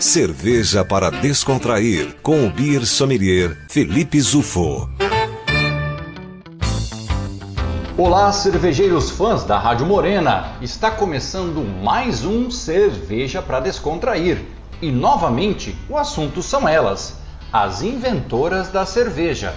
Cerveja para descontrair, com o beer sommelier Felipe Zufo. Olá, cervejeiros fãs da Rádio Morena! Está começando mais um Cerveja para Descontrair. E novamente, o assunto são elas, as inventoras da cerveja.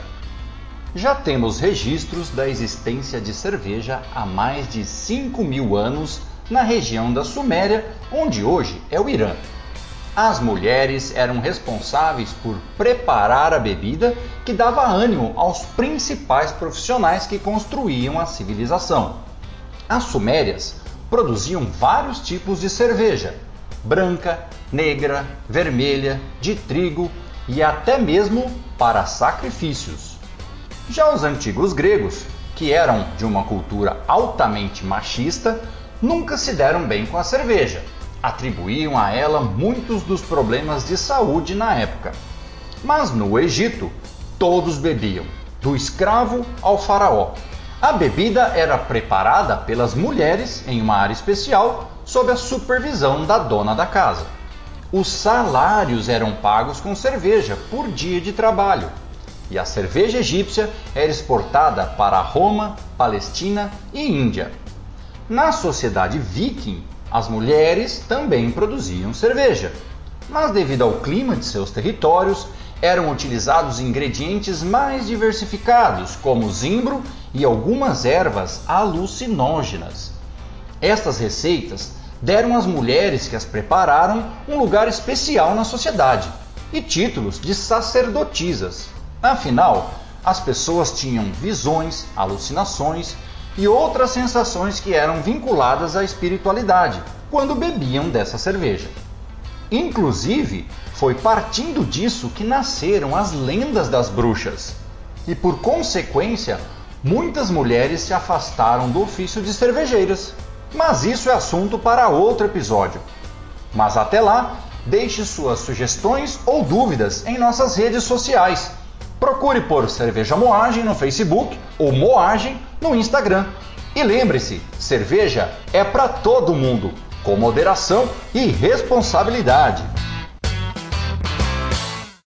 Já temos registros da existência de cerveja há mais de 5.000 anos na região da Suméria, onde hoje é o Irã. As mulheres eram responsáveis por preparar a bebida que dava ânimo aos principais profissionais que construíam a civilização. As sumérias produziam vários tipos de cerveja: branca, negra, vermelha, de trigo e até mesmo para sacrifícios. Já os antigos gregos, que eram de uma cultura altamente machista, nunca se deram bem com a cerveja. Atribuíam a ela muitos dos problemas de saúde na época. Mas no Egito, todos bebiam, do escravo ao faraó. A bebida era preparada pelas mulheres em uma área especial, sob a supervisão da dona da casa. Os salários eram pagos com cerveja por dia de trabalho. E a cerveja egípcia era exportada para Roma, Palestina e Índia. Na sociedade viking, as mulheres também produziam cerveja, mas devido ao clima de seus territórios, eram utilizados ingredientes mais diversificados, como zimbro e algumas ervas alucinógenas. Estas receitas deram às mulheres que as prepararam um lugar especial na sociedade e títulos de sacerdotisas. Afinal, as pessoas tinham visões, alucinações e outras sensações que eram vinculadas à espiritualidade quando bebiam dessa cerveja. Inclusive, foi partindo disso que nasceram as lendas das bruxas. E por consequência, muitas mulheres se afastaram do ofício de cervejeiras. Mas isso é assunto para outro episódio. Mas até lá, deixe suas sugestões ou dúvidas em nossas redes sociais. Procure por Cerveja Moagem no Facebook ou Moagem no Instagram. E lembre-se, cerveja é para todo mundo, com moderação e responsabilidade.